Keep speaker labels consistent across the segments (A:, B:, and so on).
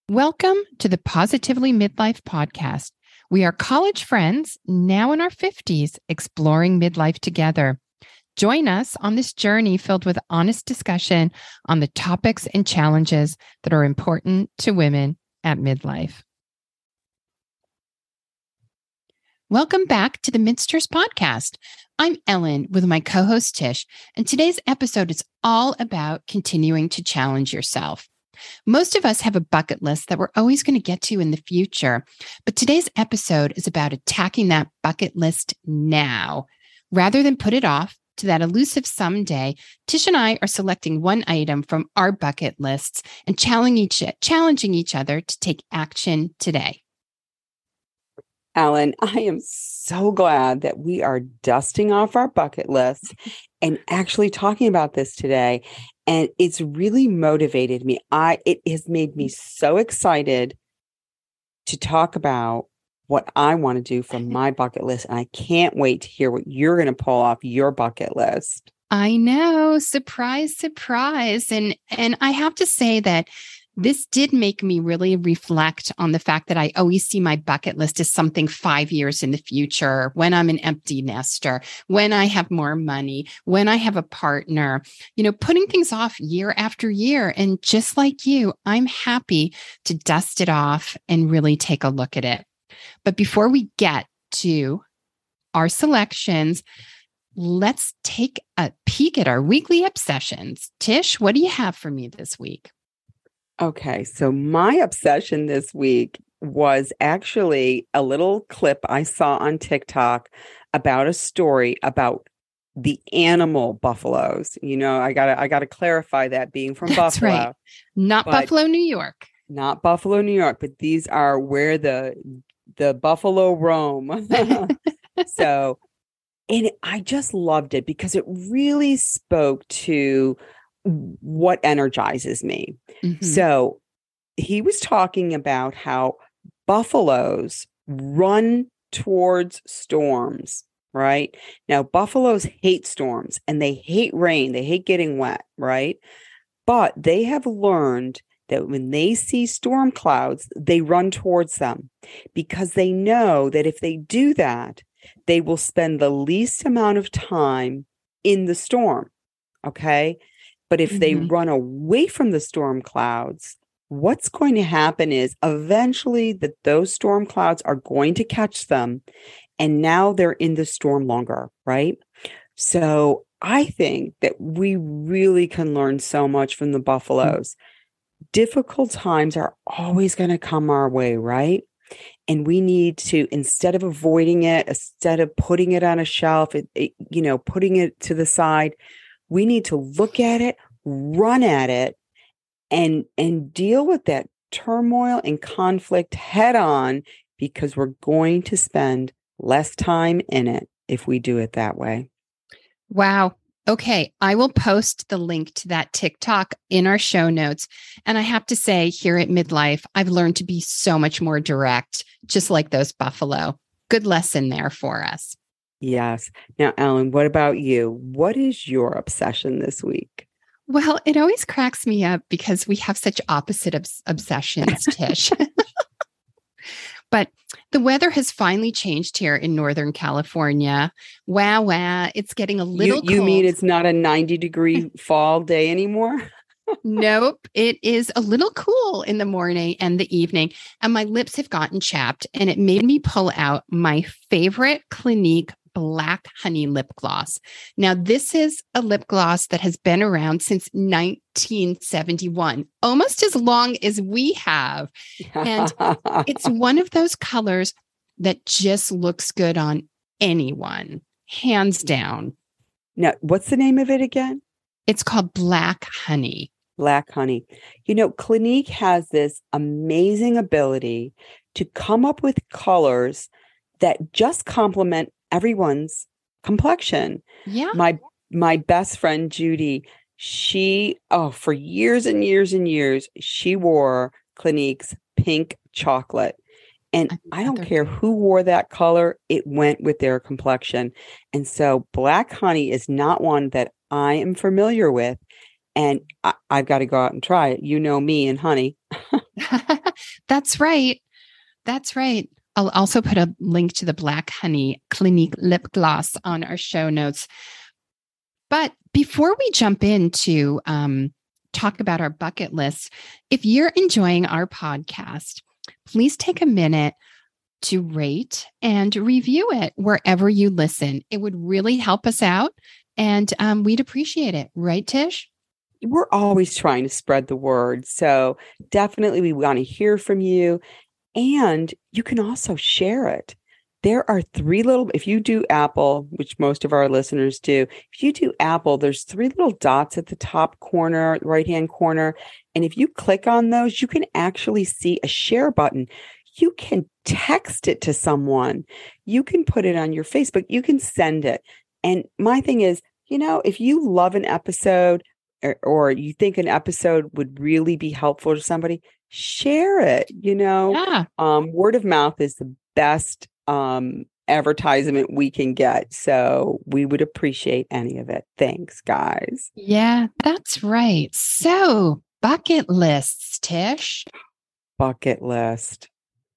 A: Welcome to the Positively Midlife podcast. We are college friends now in our 50s, exploring midlife together. Join us on this journey filled with honest discussion on the topics and challenges that are important to women at midlife. Welcome back to the Midsters podcast. I'm Ellen with my co-host Tish, and today's episode is all about continuing to challenge yourself. Most of us have a bucket list that we're always going to get to in the future, but today's episode is about attacking that bucket list now. Rather than put it off to that elusive someday, Tish and I are selecting one item from our bucket lists and challenging each other to take action today.
B: Ellen, I am so glad that we are dusting off our bucket list and actually talking about this today. And it's really motivated me. It has made me so excited to talk about what I want to do from my bucket list. And I can't wait to hear what you're going to pull off your bucket list.
A: I know. Surprise, surprise. And I have to say that this did make me really reflect on the fact that I always see my bucket list as something 5 years in the future, when I'm an empty nester, when I have more money, when I have a partner, putting things off year after year. And just like you, I'm happy to dust it off and really take a look at it. But before we get to our selections, let's take a peek at our weekly obsessions. Tish, what do you have for me this week?
B: Okay, so my obsession this week was actually a little clip I saw on TikTok about a story about the animal buffaloes. I gotta clarify that being from
A: That's
B: Buffalo.
A: Right. Not Buffalo, New York.
B: Not Buffalo, New York, but these are where the buffalo roam. So, and I just loved it because it really spoke to what energizes me. Mm-hmm. So he was talking about how buffaloes run towards storms, right? Now, buffaloes hate storms and they hate rain. They hate getting wet, right? But they have learned that when they see storm clouds, they run towards them because they know that if they do that, they will spend the least amount of time in the storm. Okay. But if they run away from the storm clouds, what's going to happen is eventually that those storm clouds are going to catch them. And now they're in the storm longer, right? So I think that we really can learn so much from the buffaloes. Difficult times are always going to come our way, right? And we need to, instead of avoiding it, instead of putting it on a shelf, putting it to the side, we need to look at it, run at it, and deal with that turmoil and conflict head on, because we're going to spend less time in it if we do it that way.
A: Wow. Okay. I will post the link to that TikTok in our show notes. And I have to say, here at Midlife, I've learned to be so much more direct, just like those buffalo. Good lesson there for us.
B: Yes. Now, Ellen, what about you? What is your obsession this week?
A: Well, it always cracks me up because we have such opposite obsessions, Tish. But the weather has finally changed here in Northern California. Wow. It's getting a little cold.
B: You mean it's not a 90-degree fall day anymore?
A: Nope. It is a little cool in the morning and the evening. And my lips have gotten chapped. And it made me pull out my favorite Clinique Black Honey lip gloss. Now, this is a lip gloss that has been around since 1971, almost as long as we have. And it's one of those colors that just looks good on anyone, hands down.
B: Now, what's the name of it again?
A: It's called Black Honey.
B: Black Honey. Clinique has this amazing ability to come up with colors that just complement everyone's complexion.
A: Yeah.
B: My best friend, Judy, for years and years and years, she wore Clinique's pink chocolate. And I don't care who wore that color, it went with their complexion. And so Black Honey is not one that I am familiar with. And I've got to go out and try it. You know me and honey.
A: That's right. That's right. I'll also put a link to the Black Honey Clinique lip gloss on our show notes. But before we jump into talk about our bucket list, if you're enjoying our podcast, please take a minute to rate and review it wherever you listen. It would really help us out, and we'd appreciate it. Right, Tish?
B: We're always trying to spread the word. So definitely we want to hear from you. And you can also share it. There are if you do Apple, which most of our listeners do, if you do Apple, there's 3 little dots at the top corner, right-hand corner. And if you click on those, you can actually see a share button. You can text it to someone. You can put it on your Facebook. You can send it. And my thing is, if you love an episode or you think an episode would really be helpful to somebody, share it.
A: Yeah.
B: Word of mouth is the best advertisement we can get. So we would appreciate any of it. Thanks, guys.
A: Yeah, that's right. So bucket lists, Tish.
B: Bucket list.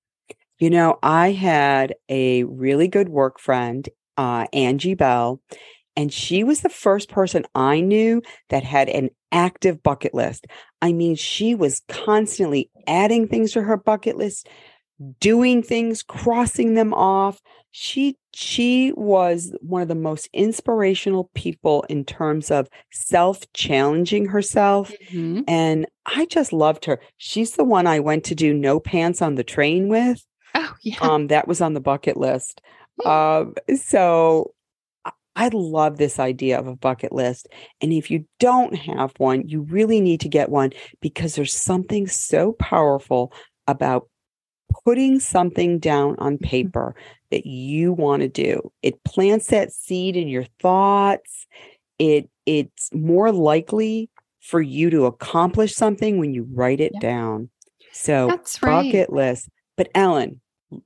B: I had a really good work friend, Angie Bell, and she was the first person I knew that had an active bucket list. I mean, she was constantly adding things to her bucket list, doing things, crossing them off. She was one of the most inspirational people in terms of self-challenging herself.
A: Mm-hmm.
B: And I just loved her. She's the one I went to do No Pants on the Train with.
A: Oh, yeah.
B: That was on the bucket list. So I love this idea of a bucket list. And if you don't have one, you really need to get one, because there's something so powerful about putting something down on paper that you want to do. It plants that seed in your thoughts. It's more likely for you to accomplish something when you write it down. So
A: that's right.
B: Bucket list. But Ellen,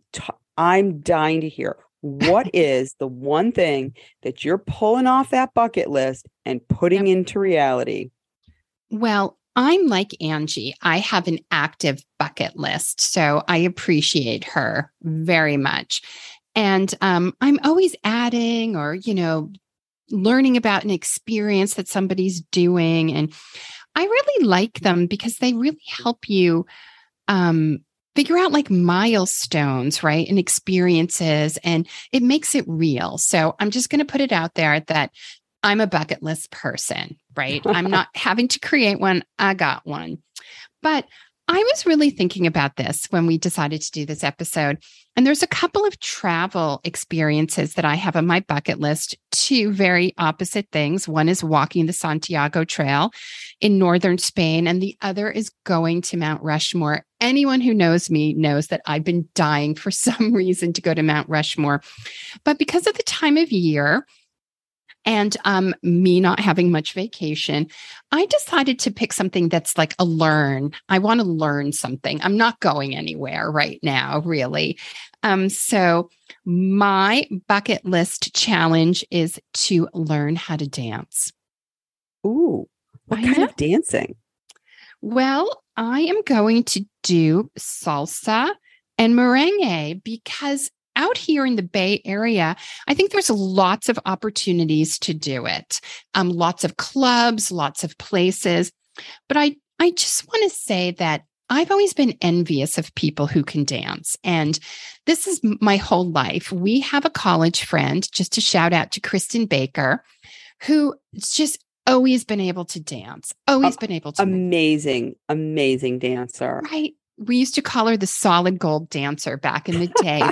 B: I'm dying to hear, what is the one thing that you're pulling off that bucket list and putting into reality?
A: Well, I'm like Angie. I have an active bucket list, so I appreciate her very much. And I'm always adding or, learning about an experience that somebody's doing. And I really like them because they really help you figure out like milestones, right? And experiences, and it makes it real. So I'm just going to put it out there that I'm a bucket list person, right? I'm not having to create one. I got one. But I was really thinking about this when we decided to do this episode. And there's a couple of travel experiences that I have on my bucket list, 2 very opposite things. One is walking the Santiago Trail in northern Spain, and the other is going to Mount Rushmore. Anyone who knows me knows that I've been dying for some reason to go to Mount Rushmore. But because of the time of year, and me not having much vacation, I decided to pick something that's like a learn. I want to learn something. I'm not going anywhere right now, really. So my bucket list challenge is to learn how to dance.
B: Ooh, what kind of dancing?
A: Well, I am going to do salsa and merengue because out here in the Bay Area, I think there's lots of opportunities to do it. Lots of clubs, lots of places. But I just want to say that I've always been envious of people who can dance. And this is my whole life. We have a college friend, just to shout out to Kristen Baker, who just always been able to dance, always been able to.
B: Amazing dancer.
A: Right. We used to call her the solid gold dancer back in the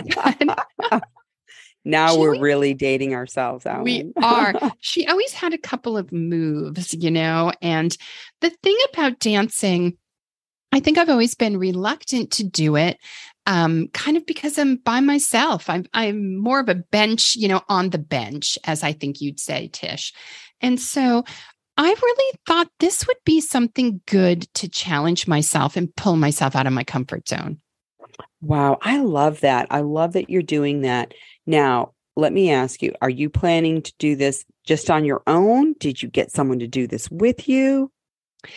A: day.
B: Now we're really dating ourselves, Ellen.
A: We are. She always had a couple of moves, and the thing about dancing, I think I've always been reluctant to do it, kind of because I'm by myself. I'm more of a bench, on the bench, as I think you'd say, Tish. And so I really thought this would be something good to challenge myself and pull myself out of my comfort zone.
B: Wow. I love that. I love that you're doing that. Now, let me ask you, are you planning to do this just on your own? Did you get someone to do this with you?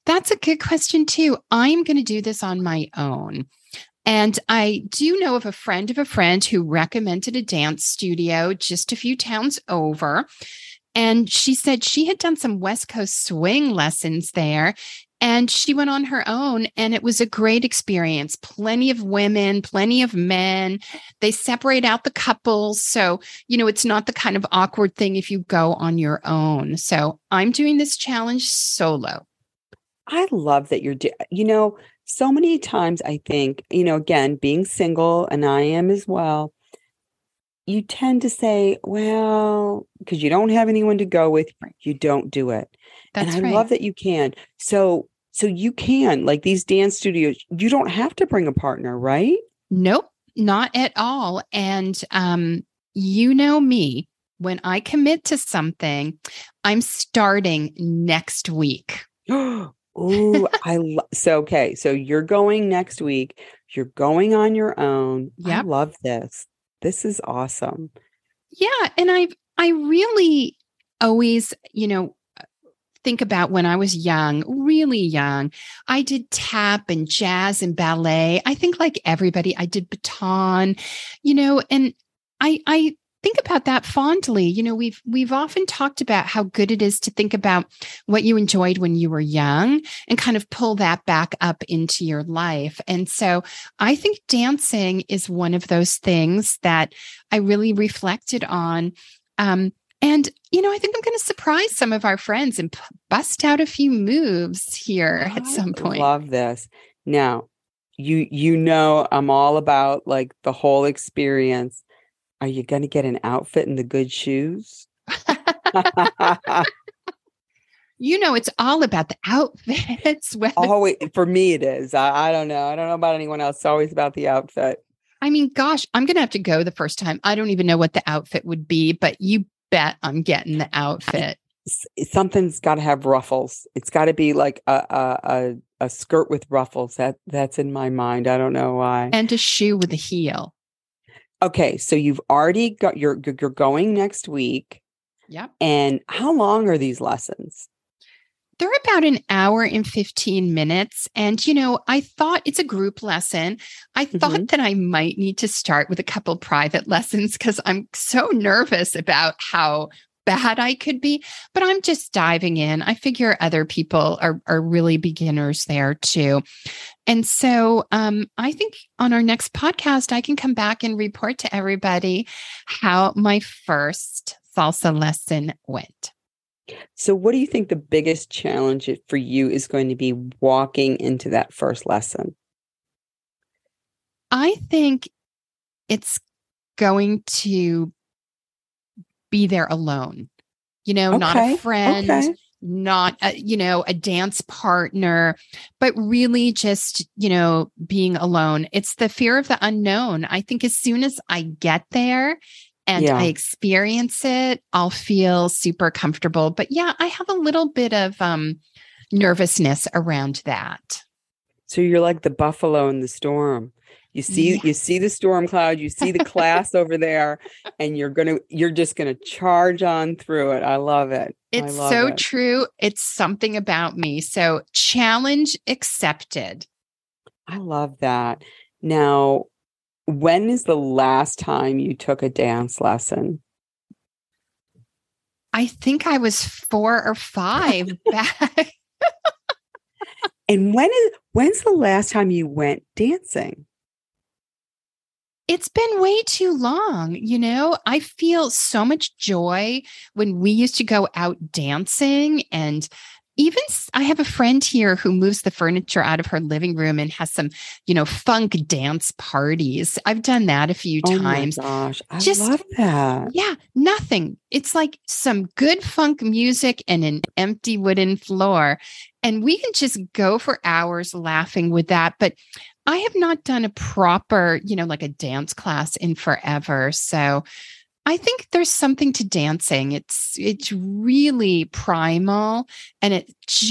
A: That's a good question too. I'm going to do this on my own. And I do know of a friend who recommended a dance studio just a few towns over. And she said she had done some West Coast swing lessons there. And she went on her own, and it was a great experience. Plenty of women, plenty of men. They separate out the couples. So, it's not the kind of awkward thing if you go on your own. So I'm doing this challenge solo.
B: I love that so many times I think, again, being single, and I am as well, you tend to say, well, because you don't have anyone to go with, you don't do it.
A: That's
B: and I
A: right.
B: love that you can. So you can, like these dance studios, you don't have to bring a partner, right?
A: Nope, not at all. And you know me, when I commit to something, I'm starting next week.
B: Oh, okay. So you're going next week. You're going on your own.
A: Yep.
B: I love this. This is awesome.
A: Yeah. And I really always, think about when I was young, really young. I did tap and jazz and ballet. I think like everybody, I did baton, and I think about that fondly. We've often talked about how good it is to think about what you enjoyed when you were young and kind of pull that back up into your life. And so I think dancing is one of those things that I really reflected on. And, I think I'm going to surprise some of our friends and bust out a few moves here at some point.
B: I love this. Now, I'm all about like the whole experience. Are you going to get an outfit and the good shoes?
A: It's all about the outfits.
B: Always, for me, it is. I don't know. I don't know about anyone else. It's always about the outfit.
A: I mean, gosh, I'm going to have to go the first time. I don't even know what the outfit would be, but you bet I'm getting the outfit.
B: Something's got to have ruffles. It's got to be like a skirt with ruffles. That's in my mind. I don't know why.
A: And a shoe with a heel.
B: Okay, so you've already got you're going next week.
A: Yep.
B: And how long are these lessons?
A: They're about an hour and 15 minutes. And, I thought it's a group lesson. I thought that I might need to start with a couple private lessons because I'm so nervous about how bad I could be, but I'm just diving in. I figure other people are really beginners there too. And so I think on our next podcast, I can come back and report to everybody how my first salsa lesson went.
B: So what do you think the biggest challenge for you is going to be walking into that first lesson?
A: I think it's going to be there alone, not a friend, not, a dance partner, but really just, being alone. It's the fear of the unknown. I think as soon as I get there and I experience it, I'll feel super comfortable. But yeah, I have a little bit of nervousness around that.
B: So you're like the buffalo in the storm. You see the storm cloud, you see the class over there, and you're just gonna charge on through it. I love it.
A: It's so true. It's something about me. So challenge accepted.
B: I love that. Now, when is the last time you took a dance lesson?
A: I think I was 4 or 5 back.
B: And when's the last time you went dancing?
A: It's been way too long. I feel so much joy when we used to go out dancing. And even I have a friend here who moves the furniture out of her living room and has some, funk dance parties. I've done that a few times.
B: Oh my gosh, I love that.
A: Yeah, nothing. It's like some good funk music and an empty wooden floor. And we can just go for hours laughing with that. But I have not done a proper, like a dance class in forever. So I think there's something to dancing. It's really primal, and it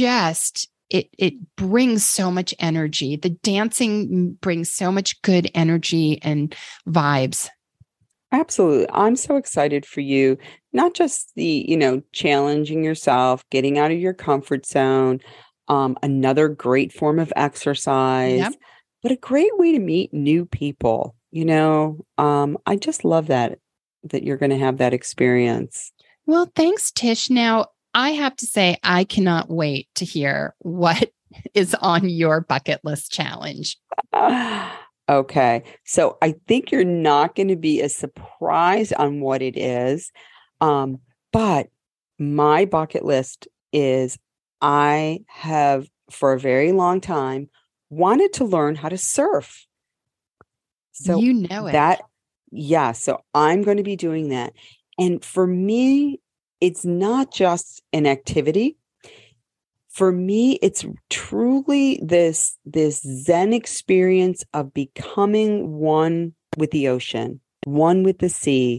A: brings so much energy. The dancing brings so much good energy and vibes.
B: Absolutely. I'm so excited for you. Not just the, challenging yourself, getting out of your comfort zone. Another great form of exercise,
A: Yep.
B: but a great way to meet new people. I just love that you're going to have that experience.
A: Well, thanks, Tish. Now, I have to say, I cannot wait to hear what is on your bucket list challenge.
B: Okay. So I think you're not going to be as surprised on what it is. But my bucket list is I have for a very long time wanted to learn how to surf. So
A: You know it.
B: yeah, so I'm going to be doing that. And for me, it's not just an activity. For me, it's truly this Zen experience of becoming one with the ocean, one with the sea,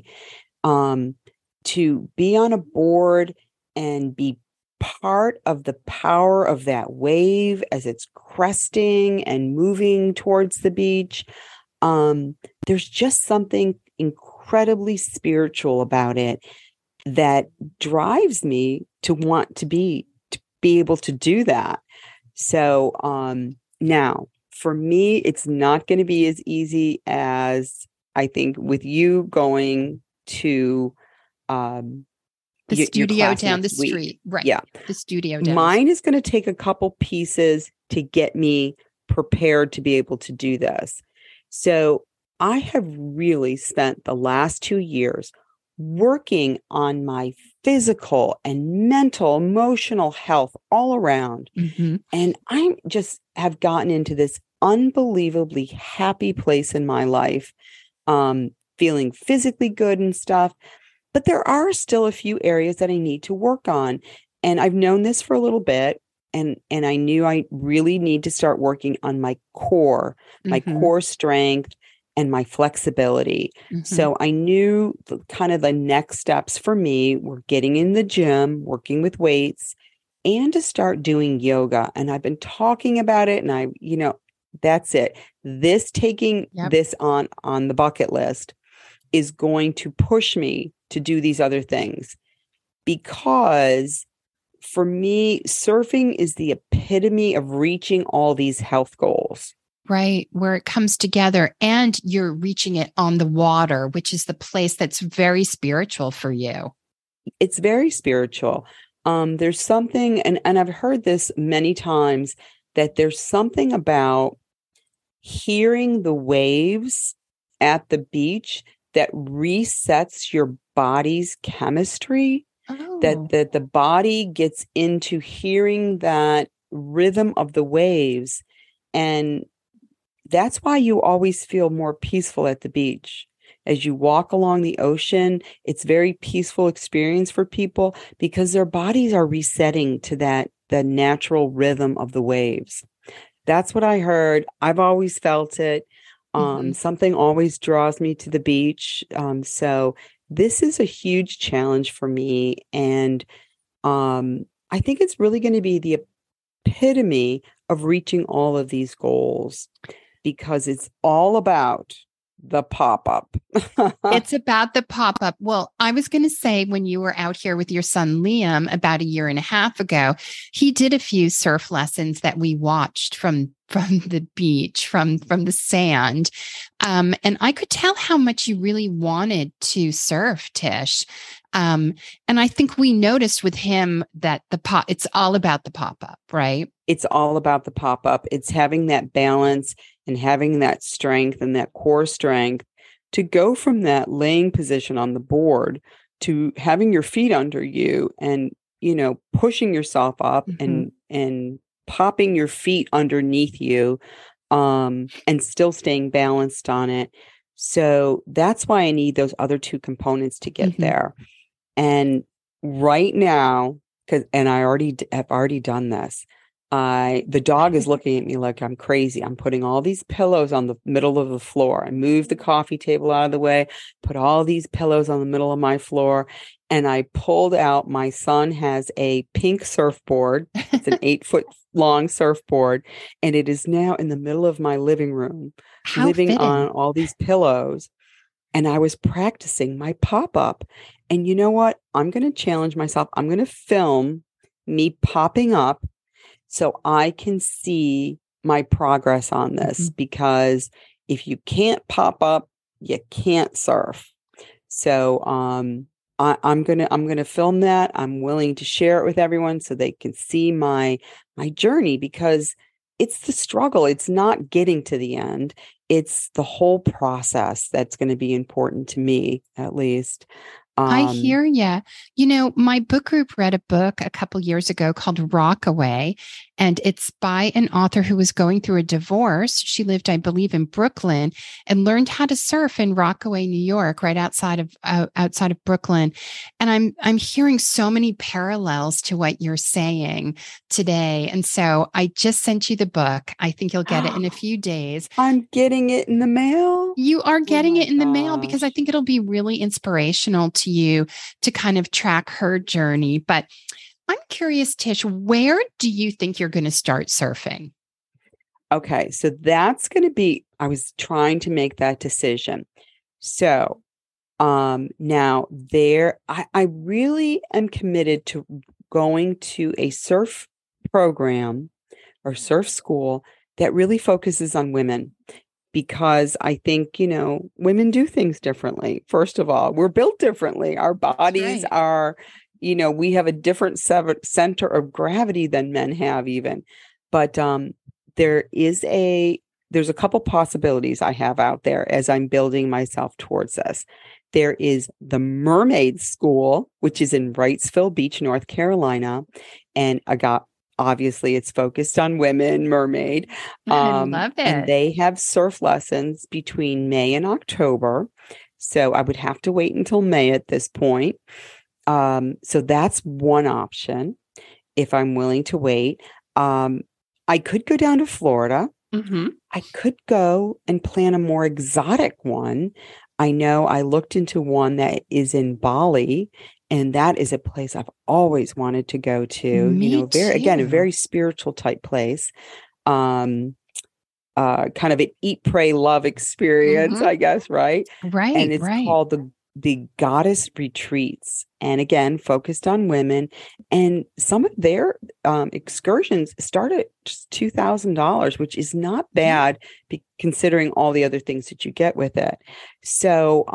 B: to be on a board and be part of the power of that wave as it's cresting and moving towards the beach. There's just something incredibly spiritual about it that drives me to want to be able to do that. So now for me, it's not going to be as easy as I think with you going to
A: the studio down the street.
B: week.
A: Right.
B: Yeah.
A: The studio down
B: Mine is going to take a couple pieces to get me prepared to be able to do this. So I have really spent the last 2 years working on my physical and mental, emotional health all around.
A: Mm-hmm.
B: And I just have gotten into this unbelievably happy place in my life, feeling physically good and stuff. But there are still a few areas that I need to work on. And I've known this for a little bit. And I knew I really need to start working on my core strength and my flexibility.
A: Mm-hmm.
B: So I knew kind of the next steps for me were getting in the gym, working with weights, and to start doing yoga. And I've been talking about it, and that's it. Taking this on the bucket list is going to push me to do these other things, because for me, surfing is the epitome of reaching all these health goals.
A: Right, where it comes together and you're reaching it on the water, which is the place that's very spiritual for you.
B: It's very spiritual. There's something, and I've heard this many times, that there's something about hearing the waves at the beach that resets your body's chemistry.
A: Oh.
B: That the body gets into hearing that rhythm of the waves. And that's why you always feel more peaceful at the beach. As you walk along the ocean, it's a very peaceful experience for people because their bodies are resetting to the natural rhythm of the waves. That's what I heard. I've always felt it. Something always draws me to the beach. So this is a huge challenge for me. And I think it's really going to be the epitome of reaching all of these goals, because it's all about the pop-up.
A: It's about the pop-up. Well, I was going to say, when you were out here with your son, Liam, about 1.5 years ago, he did a few surf lessons that we watched from the beach, from the sand. And I could tell how much you really wanted to surf, Tish. And I think we noticed with him that it's all about the pop-up, right?
B: It's all about the pop-up. It's having that balance and having that strength and that core strength to go from that laying position on the board to having your feet under you and, pushing yourself up and popping your feet underneath you, and still staying balanced on it. So that's why I need those other two components to get there. And right now, I've already done this. The dog is looking at me like I'm crazy. I'm putting all these pillows on the middle of the floor. I moved the coffee table out of the way, put all these pillows on the middle of my floor, and I pulled out, my son has a pink surfboard. It's an 8-foot long surfboard, and it is now in the middle of my living room, living on all these pillows. And I was practicing my pop-up. And you know what? I'm going to challenge myself. I'm going to film me popping up so I can see my progress on this, because if you can't pop up, you can't surf. So I'm gonna film that. I'm willing to share it with everyone so they can see my journey, because it's the struggle. It's not getting to the end. It's the whole process that's going to be important to me, at least.
A: I hear you. You know, my book group read a book a couple years ago called Rockaway, and it's by an author who was going through a divorce. She lived, I believe, in Brooklyn and learned how to surf in Rockaway, New York, right outside of Brooklyn. And I'm hearing so many parallels to what you're saying today. And so I just sent you the book. I think you'll get it in a few days.
B: I'm getting it in the mail.
A: You are getting it in the mail, because I think it'll be really inspirational to you to kind of track her journey. But I'm curious, Tish, where do you think you're going to start surfing?
B: Okay, so that's going to be, I was trying to make that decision. So now I really am committed to going to a surf program or surf school that really focuses on women, because I think, women do things differently. First of all, we're built differently. Our bodies are, we have a different center of gravity than men have even. But there's a couple possibilities I have out there as I'm building myself towards this. There is the Mermaid School, which is in Wrightsville Beach, North Carolina. And obviously it's focused on women, mermaid.
A: I love it.
B: And they have surf lessons between May and October. So I would have to wait until May at this point. So that's one option if I'm willing to wait. I could go down to Florida. I could go and plan a more exotic one. I know I looked into one that is in Bali, and that is a place I've always wanted to go to.
A: Me too.
B: A very spiritual type place. Kind of an eat, pray, love experience, I guess, right?
A: Right.
B: And it's called the Goddess Retreats, and again, focused on women. And some of their excursions start at just $2,000, which is not bad considering all the other things that you get with it. So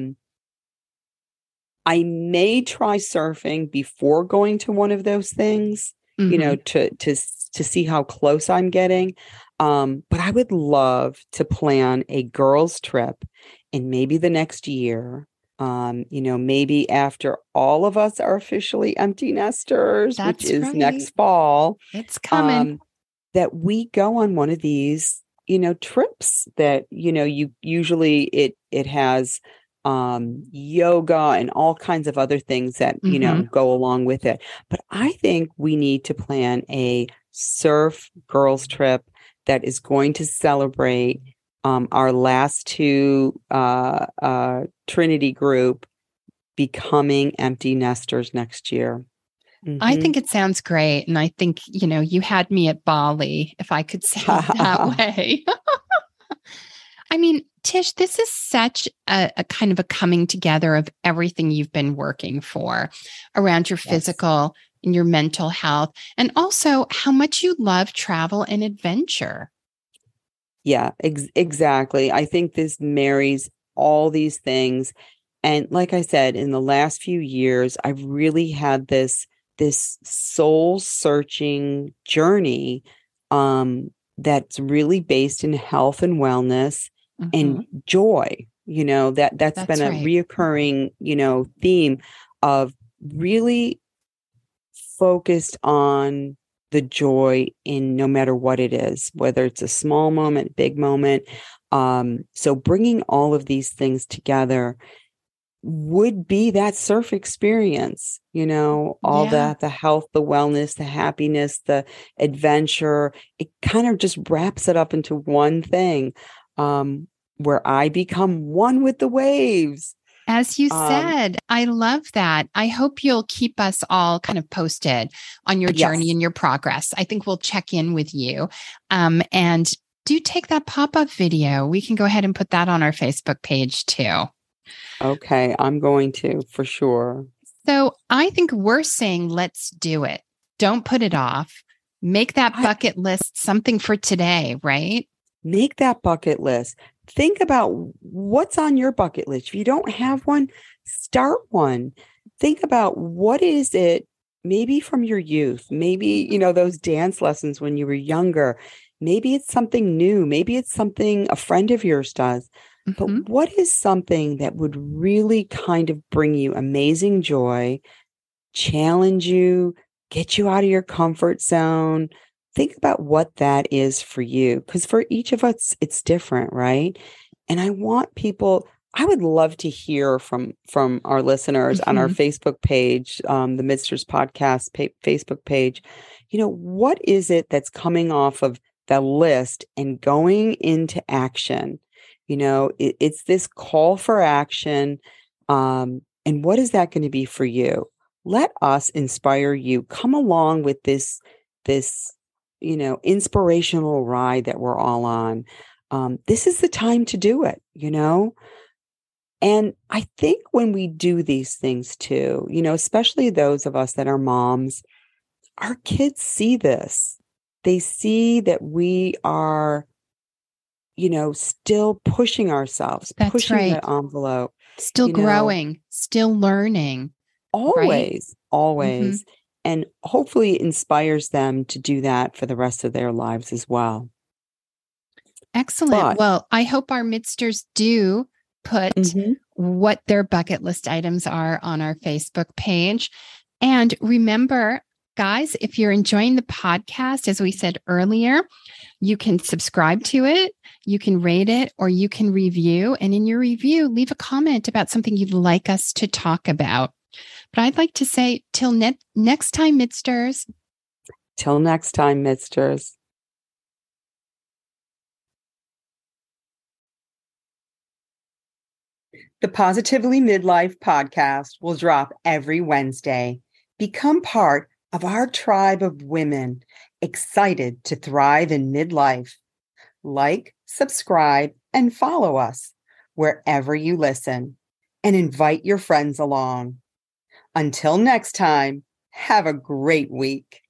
B: I may try surfing before going to one of those things, to see how close I'm getting. But I would love to plan a girls' trip in maybe the next year. Maybe after all of us are officially empty nesters, which is next fall.
A: It's coming.
B: That we go on one of these, trips that, you usually it has yoga and all kinds of other things that, go along with it. But I think we need to plan a surf girls trip that is going to celebrate our last two Trinity group becoming empty nesters next year.
A: I think it sounds great. And I think, you had me at Bali, if I could say it that way. I mean, Tish, this is such a kind of a coming together of everything you've been working for around your physical and your mental health, and also how much you love travel and adventure.
B: Yeah, exactly. I think this marries all these things. And like I said, in the last few years, I've really had this soul searching journey that's really based in health and wellness and joy. That's been a reoccurring, theme of really focused on the joy in no matter what it is, whether it's a small moment, big moment. So bringing all of these things together would be that surf experience, all that, the health, the wellness, the happiness, the adventure. It kind of just wraps it up into one thing, where I become one with the waves.
A: As you said, I love that. I hope you'll keep us all kind of posted on your journey and your progress. I think we'll check in with you. And do take that pop-up video. We can go ahead and put that on our Facebook page too.
B: Okay, I'm going to, for sure.
A: So I think we're saying, let's do it. Don't put it off. Make that bucket list something for today, right?
B: Make that bucket list. Think about what's on your bucket list. If you don't have one, start one. Think about what is it, maybe from your youth, maybe, those dance lessons when you were younger. Maybe it's something new. Maybe it's something a friend of yours does. But what is something that would really kind of bring you amazing joy, challenge you, get you out of your comfort zone? Think about what that is for you, because for each of us, it's different, right? And I would love to hear from our listeners on our Facebook page, the Midsters Podcast Facebook page. What is it that's coming off of the list and going into action? It's this call for action. And what is that going to be for you? Let us inspire you. Come along with this inspirational ride that we're all on. This is the time to do it, And I think when we do these things too, especially those of us that are moms, our kids see this. They see that we are, still pushing ourselves, pushing the envelope.
A: Still growing, still learning.
B: Always, always. And hopefully inspires them to do that for the rest of their lives as well.
A: Excellent. Well, I hope our midsters do put what their bucket list items are on our Facebook page. And remember, guys, if you're enjoying the podcast, as we said earlier, you can subscribe to it, you can rate it, or you can review. And in your review, leave a comment about something you'd like us to talk about. But I'd like to say till next time, midsters.
B: Till next time, midsters. The Positively Midlife podcast will drop every Wednesday. Become part of our tribe of women excited to thrive in midlife. Like, subscribe, and follow us wherever you listen, and invite your friends along. Until next time, have a great week.